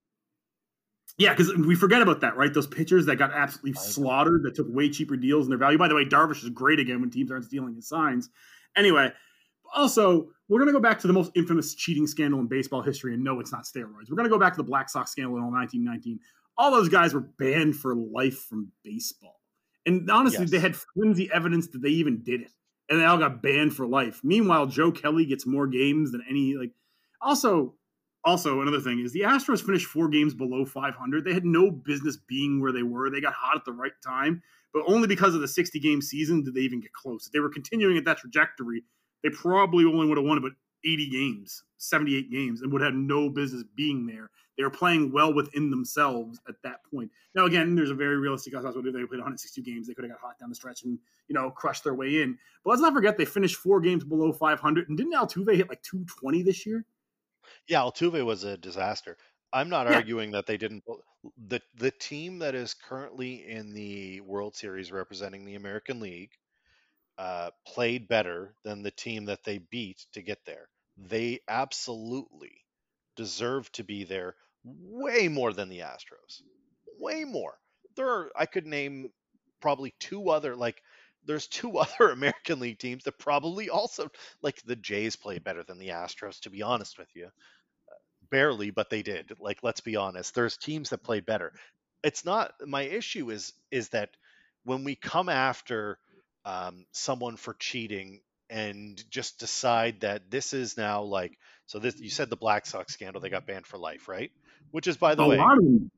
yeah, because we forget about that, right? Those pitchers that got absolutely slaughtered that took way cheaper deals in their value. By the way, Darvish is great again when teams aren't stealing his signs. Anyway, also, we're going to go back to the most infamous cheating scandal in baseball history, and no, it's not steroids. We're going to go back to the Black Sox scandal in nineteen nineteen. All those guys were banned for life from baseball. And honestly, Yes. they had flimsy evidence that they even did it. And they all got banned for life. Meanwhile, Joe Kelly gets more games than any, like, also, also another thing is the Astros finished four games below five hundred. They had no business being where they were. They got hot at the right time, but only because of the sixty game season did they even get close. If they were continuing at that trajectory, they probably only would have won about eighty games, seventy-eight games, and would have no business being there. They were playing well within themselves at that point. Now, again, there's a very realistic possibility they played one hundred sixty-two games. They could have got hot down the stretch and, you know, crushed their way in. But let's not forget they finished four games below five hundred. And didn't Altuve hit like two twenty this year? Yeah, Altuve was a disaster. I'm not Yeah. arguing that they didn't. The the team that is currently in the World Series representing the American League uh, played better than the team that they beat to get there. They absolutely deserve to be there way more than the Astros. Way more. There are, I could name probably two other, like, there's two other American League teams that probably also, like, the Jays play better than the Astros, to be honest with you. Barely, but they did. Like, let's be honest. There's teams that play better. It's not, my issue is is that when we come after um, someone for cheating and just decide that this is now like, so this, you said the Black Sox scandal, they got banned for life, right? Which is, by the A way, lot of them.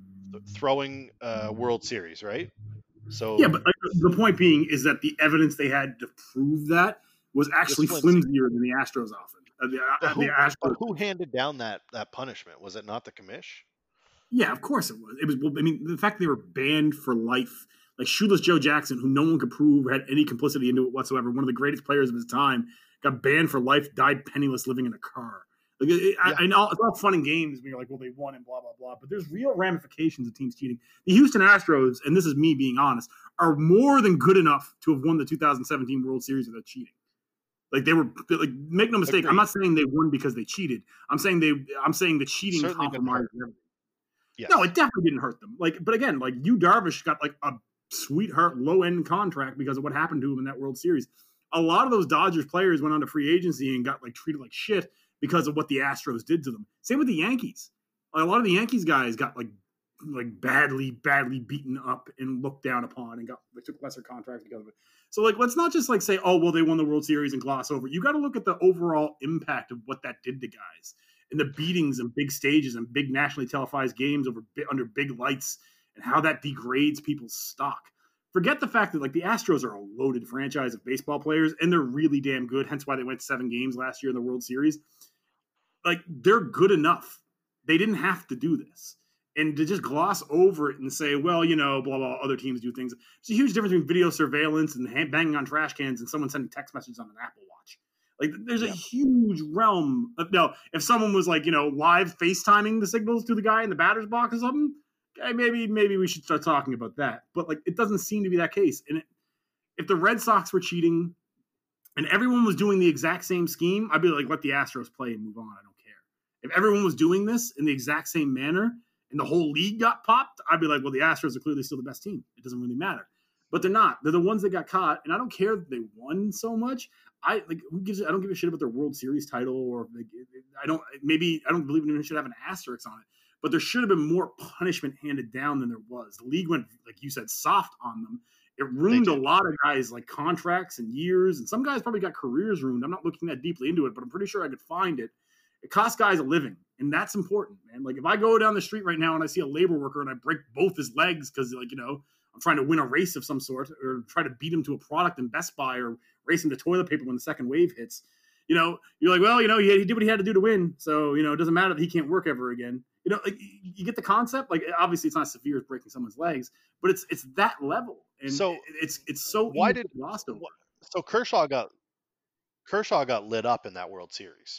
throwing uh, World Series, right? Yeah, So but like, the point being is that the evidence they had to prove that was actually flimsy. flimsier than the Astros often. Uh, the, but uh, who, the Astros. but who handed down that that punishment? Was it not the commish? Yeah, of course it was. It was. I mean, the fact they were banned for life, like shoeless Joe Jackson, who no one could prove had any complicity into it whatsoever, one of the greatest players of his time, got banned for life, died penniless, living in a car. Like, it, yeah. I, I know it's all fun and games when you're like, well, they won and blah blah blah, but there's real ramifications of teams cheating. The Houston Astros, and this is me being honest, are more than good enough to have won the two thousand seventeen World Series without cheating. Like they were, like make no mistake, Agreed. I'm not saying they won because they cheated. I'm saying they, I'm saying the cheating Certainly compromised everything. Yes. No, it definitely didn't hurt them. Like, but again, like Yu Darvish got like a sweetheart low end contract because of what happened to him in that World Series. A lot of those Dodgers players went on to free agency and got like treated like shit because of what the Astros did to them. Same with the Yankees. Like, a lot of the Yankees guys got like like badly, badly beaten up and looked down upon and got they took lesser contracts because of it. So like, let's not just like say, oh well, they won the World Series and gloss over. You got to look at the overall impact of what that did to guys. And the beatings and big stages and big nationally televised games over under big lights and how that degrades people's stock. Forget the fact that like the Astros are a loaded franchise of baseball players and they're really damn good. Hence why they went seven games last year in the World Series. Like they're good enough. They didn't have to do this. And to just gloss over it and say, well, you know, blah, blah, other teams do things. There's a huge difference between video surveillance and banging on trash cans and someone sending text messages on an Apple Watch. Like, there's a yeah. huge realm. Of, no, if someone was like, you know, live FaceTiming the signals to the guy in the batter's box or something, okay, maybe maybe we should start talking about that. But, like, it doesn't seem to be that case. And it, if the Red Sox were cheating and everyone was doing the exact same scheme, I'd be like, let the Astros play and move on. I don't care. If everyone was doing this in the exact same manner and the whole league got popped, I'd be like, well, the Astros are clearly still the best team. It doesn't really matter. But they're not. They're the ones that got caught. And I don't care that they won so much. I like who gives I don't give a shit about their World Series title or like, I don't maybe I don't believe it should have an asterisk on it, but there should have been more punishment handed down than there was. The league went, like you said, soft on them. It ruined a lot of guys like contracts and years, and some guys probably got careers ruined. I'm not looking that deeply into it, but I'm pretty sure I could find it. It costs guys a living, and that's important, man. Like if I go down the street right now and I see a labor worker and I break both his legs because like you know I'm trying to win a race of some sort or try to beat him to a product in Best Buy or race him to toilet paper when the second wave hits, you know, you're like, well, you know, he, he did what he had to do to win. So, you know, it doesn't matter that he can't work ever again. You know, like you get the concept. Like, obviously it's not as severe as breaking someone's legs, but it's, it's that level. And so it's, it's so why did lost over. So Kershaw got, Kershaw got lit up in that World Series.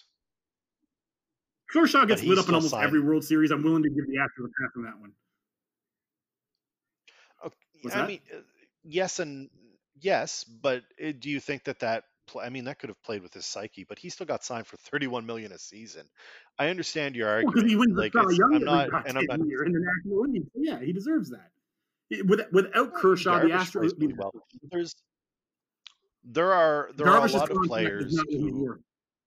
Kershaw gets lit up in almost signed. every World Series. I'm willing to give the Astros a pass on that one. Okay. I mean, yes and yes, but it, do you think that that? I mean, that could have played with his psyche, but he still got signed for thirty-one million dollars a season. I understand your argument. Well, he wins like, the Young I'm not, and I'm not. Year in the National League. Yeah, he deserves that. With, without Kershaw, the Astros really well. There's, there are there Darvish's are a lot of players. Who,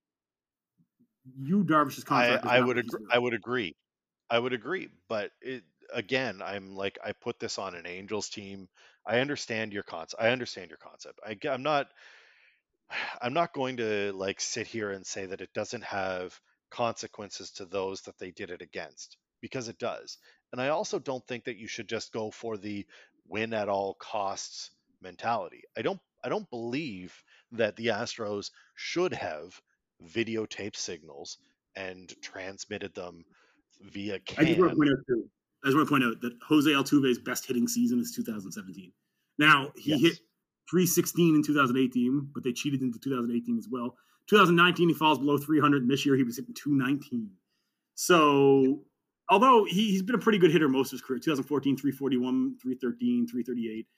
you Darvish's contract. I, I would agree. I would agree. I would agree, but it. Again, I'm like I put this on an Angels team. I understand your concept. I understand your concept. I, I'm not. I'm not going to like sit here and say that it doesn't have consequences to those that they did it against, because it does. And I also don't think that you should just go for the win at all costs mentality. I don't. I don't believe that the Astros should have videotaped signals and transmitted them via C A N. I just want to point out that Jose Altuve's best hitting season is two thousand seventeen. Now, he yes. hit three sixteen in two thousand eighteen, but they cheated into two thousand eighteen as well. two thousand nineteen, he falls below three hundred, and this year he was hitting two nineteen. So, although he, he's been a pretty good hitter most of his career, two thousand fourteen, three forty-one, three thirteen, three thirty-eight.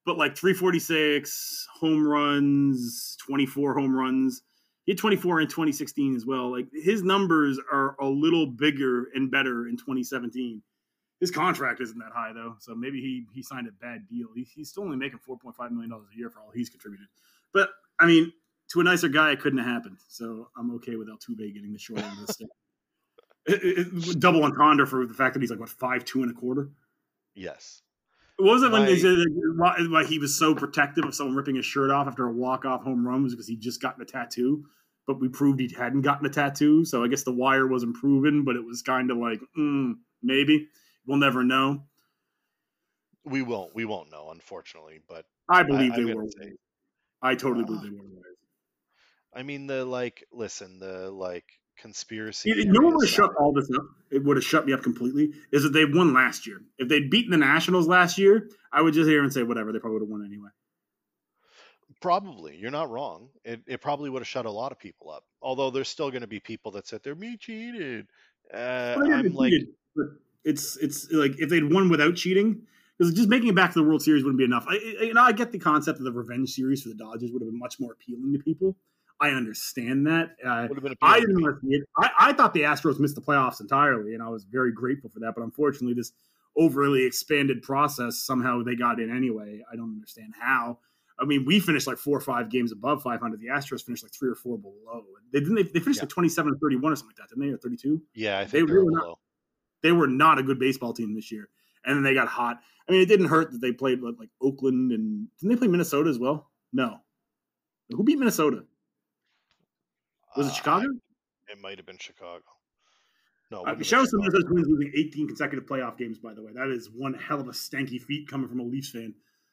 but like three forty-six home runs, twenty-four home runs. He had twenty-four in twenty sixteen as well. Like his numbers are a little bigger and better in twenty seventeen. His contract isn't that high though, so maybe he he signed a bad deal. He, he's still only making four point five million dollars a year for all he's contributed. But I mean, to a nicer guy, it couldn't have happened. So I'm okay with Altuve getting the short end of the stick. It, it, double entendre for the fact that he's like what five two and a quarter. Yes. What was it when My- they said that, why he was so protective of someone ripping his shirt off after a walk-off home run was because he just gotten a tattoo, but we proved he hadn't gotten a tattoo. So I guess the wire wasn't proven, but it was kind of like, mm, maybe. We'll never know. We won't. We won't know, unfortunately. But I believe I- they I'm were. gonna say- I totally Uh, believe they were. I mean, the like, listen, the like conspiracy. You know what would have theories shut side- all this up? It would have shut me up completely. Is that they won last year. If they'd beaten the Nationals last year, I would just hear and say whatever. They probably would have won anyway. Probably, you're not wrong. It it probably would have shut a lot of people up. Although there's still going to be people that sit there, me cheated. Uh, Well, they I'm didn't like, cheat, but it's it's like if they'd won without cheating, because just making it back to the World Series wouldn't be enough. I, I, you know, I get the concept of the revenge series for the Dodgers would have been much more appealing to people. I understand that. Uh, would have been I appealing to didn't me. want to see it. I, I thought the Astros missed the playoffs entirely, and I was very grateful for that. But unfortunately, this overly expanded process somehow they got in anyway. I don't understand how. I mean, we finished like four or five games above five hundred. The Astros finished like three or four below. They didn't. They, they finished Yeah. like twenty-seven and thirty-one or something like that, didn't they? Or thirty-two. Yeah, I They think they, were really not- below. They were not a good baseball team this year, and then they got hot. I mean, it didn't hurt that they played with like Oakland and didn't they play Minnesota as well? No. Who beat Minnesota? Was it Uh, Chicago? It might have been Chicago. No, it Uh, wouldn't have shout out been to the Chicago. Minnesota Twins losing eighteen consecutive playoff games. By the way, that is one hell of a stanky feat coming from a Leafs fan.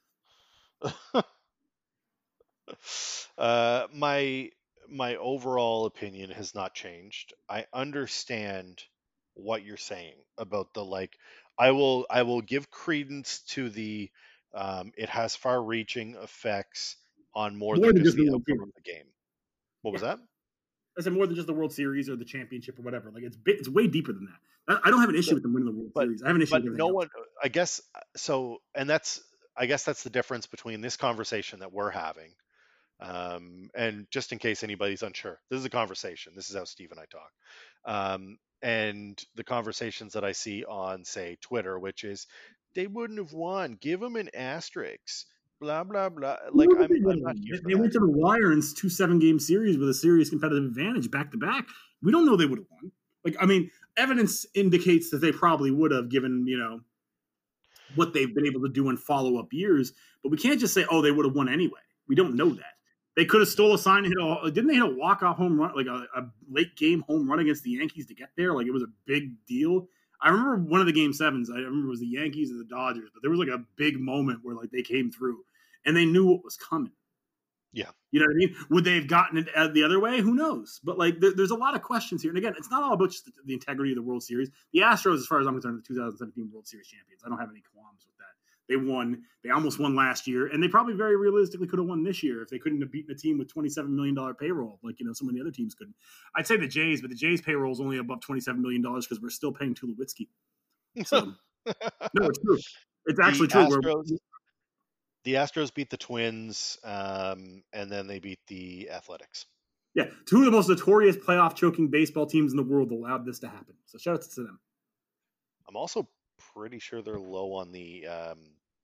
uh, my my overall opinion has not changed. I understand what you're saying about the like. I will I will give credence to the um, it has far-reaching effects on more, More than than just just the the World outcome Series. of the game. What was that? I said more than just the World Series or the championship or whatever. Like it's big, it's way deeper than that. I, I don't have an issue But- with them winning the World but- Series. I have an issue But with no everything one, I guess, so, and that's, I guess that's the difference between this conversation that we're having. Um, and just in case anybody's unsure, this is a conversation. This is how Steve and I talk. Um, and the conversations that I see on, say, Twitter, which is, they wouldn't have won. Give them an asterisk. Blah blah blah. Like Well, I'm, they I'm won. not here for They that. went to the wire in two seven game series with a serious competitive advantage back to back. We don't know they would have won. Like I mean, evidence indicates that they probably would have, given you know what they've been able to do in follow up years. But we can't just say, oh, they would have won anyway. We don't know that. They could have stole a sign and hit a. Didn't they hit a walk off home run, like a, a late game home run against the Yankees to get there? Like it was a big deal. I remember one of the game sevens. I remember it was the Yankees and the Dodgers, but there was like a big moment where like they came through and they knew what was coming. Yeah. You know what I mean? Would they have gotten it uh, the other way? Who knows? But like, there, there's a lot of questions here. And again, it's not all about just the, the integrity of the World Series. The Astros, as far as I'm concerned, are the two thousand seventeen World Series champions. I don't have any qualms with that. They won. They almost won last year, and they probably very realistically could have won this year if they couldn't have beaten a team with twenty-seven million dollars payroll, like you know some of the other teams couldn't. I'd say the Jays, but the Jays payroll is only above twenty-seven million dollars because we're still paying Tulowitzki. So no, it's true. It's actually The true. We're- Astros, the Astros beat the Twins, um, and then they beat the Athletics. Yeah, two of the most notorious playoff choking baseball teams in the world allowed this to happen. So shout out to them. I'm also pretty sure they're low on the um,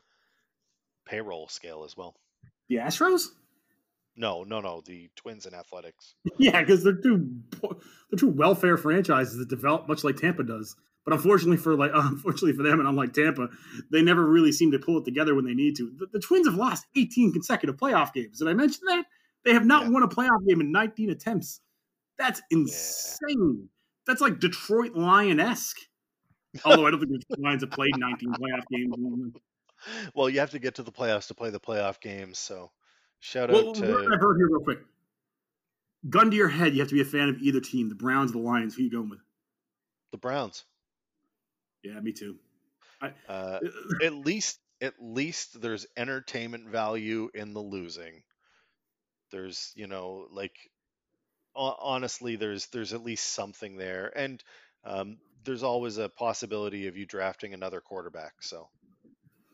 payroll scale as well. The Astros? No, no, no. The Twins and Athletics. Yeah, because they're two they're two welfare franchises that develop much like Tampa does. But unfortunately for like unfortunately for them, and unlike Tampa, they never really seem to pull it together when they need to. The, the Twins have lost eighteen consecutive playoff games. Did I mention that? They have not Yeah. won a playoff game in nineteen attempts. That's insane. That's like Detroit Lion-esque. Although I don't think the Lions have played nineteen playoff games. Well, you have to get to the playoffs to play the playoff games. So, shout Well, out what to I've heard here real quick. Gun to your head, you have to be a fan of either team, the Browns or the Lions. Who you going with? the Browns. Yeah, me too. I, Uh, at least, at least there's entertainment value in the losing. There's, you know, like ho- honestly, there's there's at least something there, and um, there's always a possibility of you drafting another quarterback. So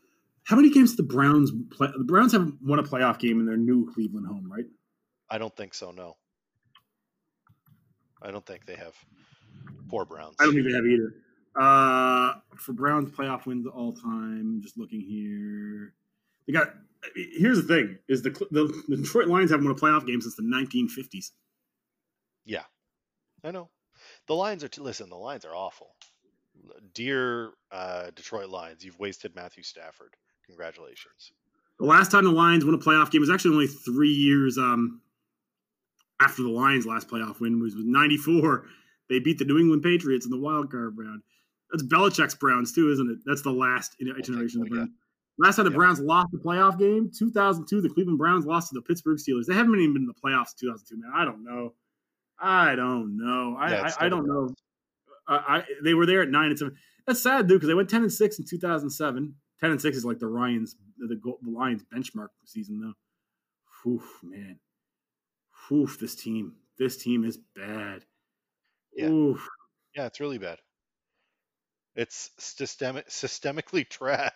How many games did the Browns play? The Browns haven't won a playoff game in their new Cleveland home, right? I don't think so. No, I don't think they have. Poor Browns. I don't think they have either. Uh, for Browns playoff wins all time, just looking here, they got. Here's the thing: is the the, the Detroit Lions haven't won a playoff game since the nineteen fifties. Yeah, I know. The Lions are. T- listen, the Lions are awful. Dear uh, Detroit Lions, you've wasted Matthew Stafford. Congratulations. The last time the Lions won a playoff game was actually only three years um, after the Lions' last playoff win, was ninety-four. They beat the New England Patriots in the wild card round. That's Belichick's Browns too, isn't it? That's the last iteration of the Browns. Last time the yep. Browns lost the playoff game, two thousand two, the Cleveland Browns lost to the Pittsburgh Steelers. They haven't even been in the playoffs in two thousand two, man. I don't know. I don't know. I, yeah, I, I don't know. Uh, I they were there at nine and seven. That's sad, dude, because they went ten and six in two thousand seven. Ten and six is like the Lions, the, the Lions benchmark season, though. Oof, man. Oof, this team. This team is bad. Yeah. Oof. Yeah, it's really bad. It's systemic, systemically trash.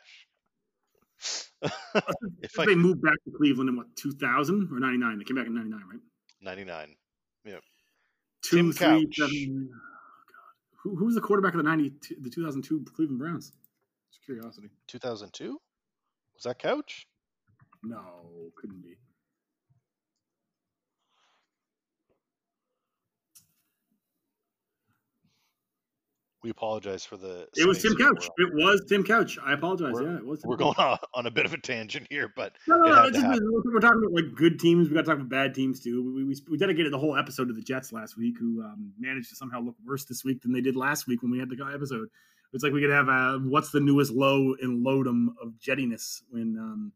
if they I... moved back to Cleveland in what, two thousand or ninety-nine? They came back in ninety-nine, right? ninety-nine. Yeah. Two, Tim three, Couch. seven. Oh, God. Who, who was the quarterback of the ninety, the two thousand two Cleveland Browns? Just curiosity. two thousand two? Was that Couch? No, couldn't be. We apologize for the. It was Tim Couch. It was Tim Couch. I apologize. We're, yeah, it was. Tim we're Couch. going on, on a bit of a tangent here, but no, no, no. It's just, we're talking about like good teams. We got to talk about bad teams too. We, we, we dedicated the whole episode to the Jets last week, who um, managed to somehow look worse this week than they did last week when we had the episode. It's like we could have a what's the newest low in Lodom of jettiness when um,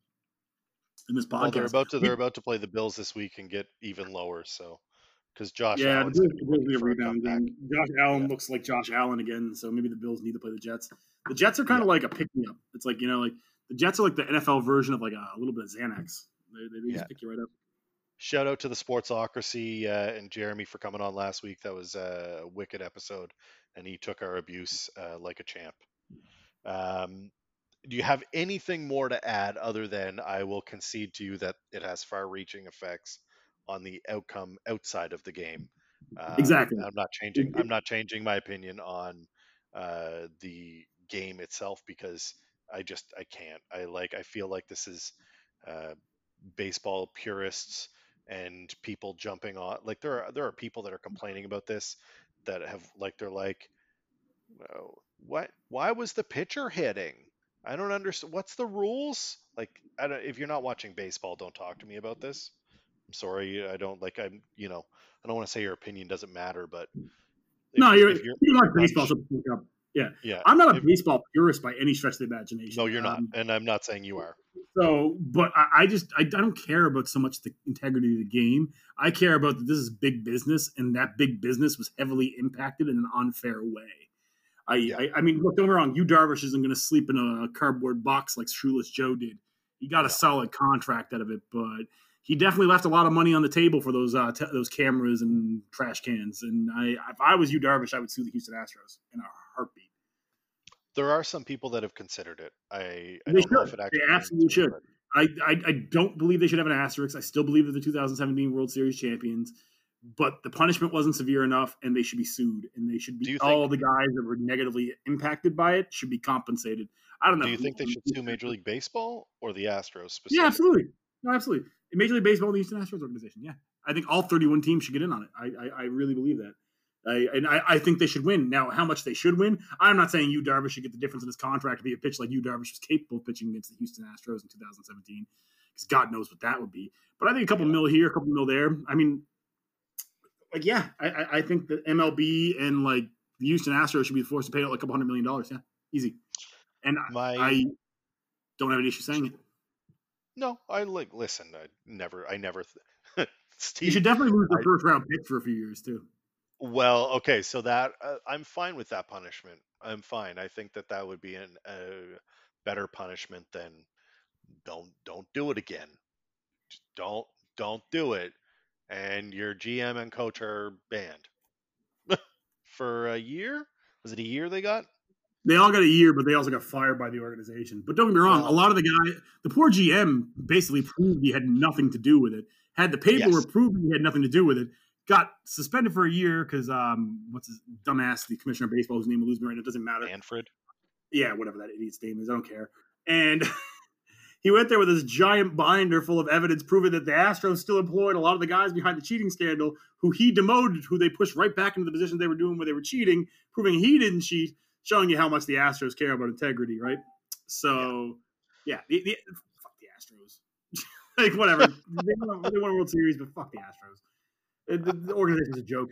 in this podcast. Well, they're about to they're about to play the Bills this week and get even lower. So. Because Josh yeah, Allen's the Bills need a rebound. Josh Allen yeah. looks like Josh Allen again, so maybe the Bills need to play the Jets. The Jets are kind of yeah. like a pick me up. It's like, you know, like the Jets are like the N F L version of like a, a little bit of Xanax. They, they, they yeah. just pick you right up. Shout out to the Sportsocracy uh, and Jeremy for coming on last week. That was a wicked episode, and he took our abuse uh, like a champ. Um, do you have anything more to add other than I will concede to you that it has far-reaching effects on the outcome outside of the game? Uh, exactly. I'm not changing. I'm not changing my opinion on uh, the game itself because I just I can't. I like. I feel like this is uh, baseball purists and people jumping on. Like there are there are people that are complaining about this that have like they're like, oh, what? Why was the pitcher hitting? I don't understand. What's the rules? Like, I don't, if you're not watching baseball, don't talk to me about this. I'm sorry, I don't like. I'm, you know, I don't want to say your opinion doesn't matter, but if, no, you're, if you're you like baseball. So yeah, yeah. I'm not a if, baseball purist by any stretch of the imagination. No, you're not, um, and I'm not saying you are. So, but I, I just I, I don't care about so much the integrity of the game. I care about that this is big business, and that big business was heavily impacted in an unfair way. I, yeah. I, I mean, look, don't get me wrong. Yu Darvish isn't going to sleep in a cardboard box like Shoeless Joe did. He got a yeah. solid contract out of it, but he definitely left a lot of money on the table for those uh, t- those cameras and trash cans. And I, if I was Yu Darvish, I would sue the Houston Astros in a heartbeat. There are some people that have considered it. I, I they don't should. know if it actually. They absolutely should. I, I I don't believe they should have an asterisk. I still believe they're the two thousand seventeen World Series champions. But the punishment wasn't severe enough, and they should be sued, and they should be all think, the guys that were negatively impacted by it should be compensated. I don't know. Do you think they should sue Major League Baseball or the Astros specifically? Yeah, absolutely. No, absolutely. Major League Baseball and the Houston Astros organization. Yeah, I think all thirty-one teams should get in on it. I I, I really believe that. I, and I, I think they should win. Now, how much they should win, I'm not saying Yu Darvish should get the difference in his contract to be a pitch like Yu Darvish was capable of pitching against the Houston Astros in two thousand seventeen, because God knows what that would be. But I think a couple yeah. mil here, a couple mil there. I mean. Like, yeah, I, I think that M L B and, like, the Houston Astros should be forced to pay out, like, a couple hundred million dollars. Yeah, easy. And My... I don't have an issue saying it. No, I, like, listen, I never, I never, th- Steve, you should definitely lose the I, first round pick for a few years, too. Well, okay, so that, uh, I'm fine with that punishment. I'm fine. I think that that would be an, a better punishment than don't, don't do it again. Just don't, don't do it. And your G M and coach are banned for a year. Was it a year they got? They all got a year, but they also got fired by the organization. But don't get me wrong, a lot of the guy, the poor G M basically proved he had nothing to do with it. Had the paperwork yes. proved he had nothing to do with it. Got suspended for a year because, um, what's his dumbass, the commissioner of baseball, whose name will lose me right now, it doesn't matter. Manfred? Yeah, whatever that idiot's name is, I don't care. And he went there with this giant binder full of evidence proving that the Astros still employed a lot of the guys behind the cheating scandal who he demoted, who they pushed right back into the position they were doing where they were cheating, proving he didn't cheat, showing you how much the Astros care about integrity, right? So, yeah, yeah the, the, fuck the Astros. Like, whatever. they, won, they won a World Series, but fuck the Astros. The, the organization's a joke.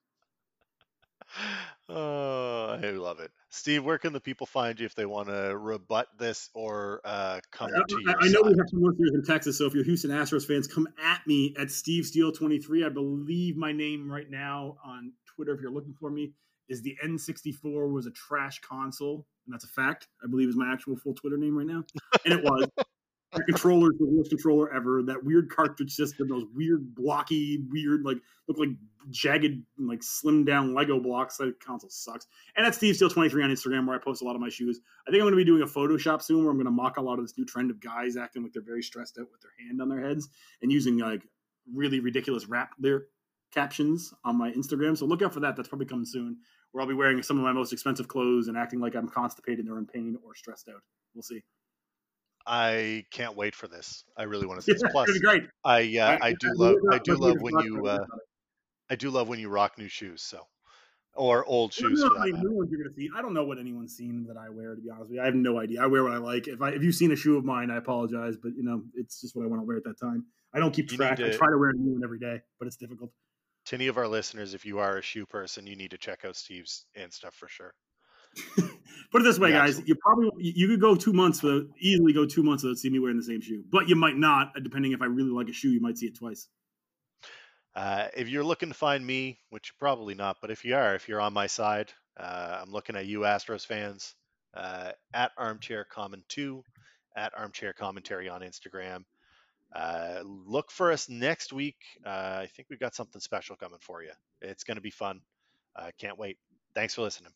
Oh, I love it. Steve, where can the people find you if they want to rebut this or uh, come I, to your I, I know side? we have some listeners in Texas, so if you're Houston Astros fans, come at me at Steve Steele twenty-three. I believe my name right now on Twitter, if you're looking for me, is the N sixty-four was a trash console, and that's a fact. I believe is my actual full Twitter name right now, and it was. That controller is the worst controller ever. That weird cartridge system, those weird blocky, weird, like, look like jagged, like slimmed down Lego blocks. That console sucks. And that's Steve Steele twenty-three on Instagram, where I post a lot of my shoes. I think I'm going to be doing a Photoshop soon where I'm going to mock a lot of this new trend of guys acting like they're very stressed out with their hand on their heads and using like really ridiculous rap lyric captions on my Instagram. So look out for that. That's probably coming soon, where I'll be wearing some of my most expensive clothes and acting like I'm constipated or in pain or stressed out. We'll see. I can't wait for this. I really want to see this. Yeah, Plus, great. I uh, I, I do love I do love when rock you uh, I do love when you rock new shoes. So, or old I don't shoes know for how that many matter. new ones you're gonna see. I don't know what anyone's seen that I wear. To be honest with you, I have no idea. I wear what I like. If I if you've seen a shoe of mine, I apologize, but you know it's just what I want to wear at that time. I don't keep You track. need I to- try to wear a new one every day, but it's difficult. To any of our listeners, if you are a shoe person, you need to check out Steve's and stuff for sure. Put it this way, Yeah, guys. absolutely. You probably you could go two months without easily go two months without seeing me wearing the same shoe, but you might not. Depending if I really like a shoe, you might see it twice. Uh, if you're looking to find me, which you're probably not, but if you are, if you're on my side, uh, I'm looking at you Astros fans uh, at Armchair Comment two, at Armchair Commentary on Instagram. Uh, look for us next week. Uh, I think we've got something special coming for you. It's going to be fun. Uh, can't wait. Thanks for listening.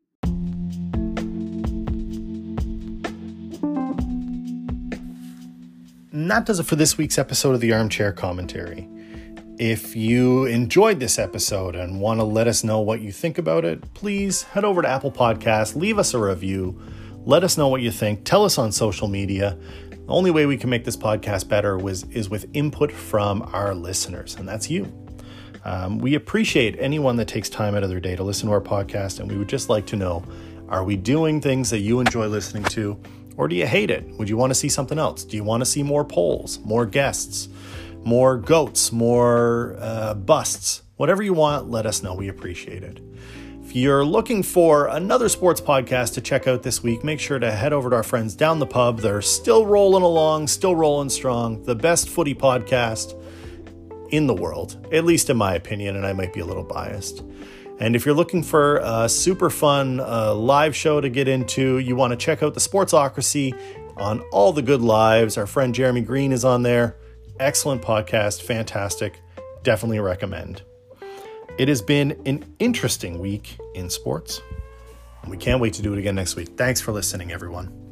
And that does it for this week's episode of the Armchair Commentary. If you enjoyed this episode and want to let us know what you think about it, please head over to Apple Podcasts, leave us a review, let us know what you think, tell us on social media. The only way we can make this podcast better was, is with input from our listeners, and that's you. Um, we appreciate anyone that takes time out of their day to listen to our podcast, and we would just like to know, are we doing things that you enjoy listening to, or do you hate it? Would you want to see something else? Do you want to see more polls, more guests, more goats, more uh, busts? Whatever you want, let us know. We appreciate it. If you're looking for another sports podcast to check out this week, make sure to head over to our friends Down the Pub. They're still rolling along, still rolling strong. The best footy podcast in the world, at least in my opinion, and I might be a little biased. And if you're looking for a super fun uh, live show to get into, you want to check out the Sportsocracy on All the Good Lives. Our friend Jeremy Green is on there. Excellent podcast, fantastic. Definitely recommend. It has been an interesting week in sports. And we can't wait to do it again next week. Thanks for listening, everyone.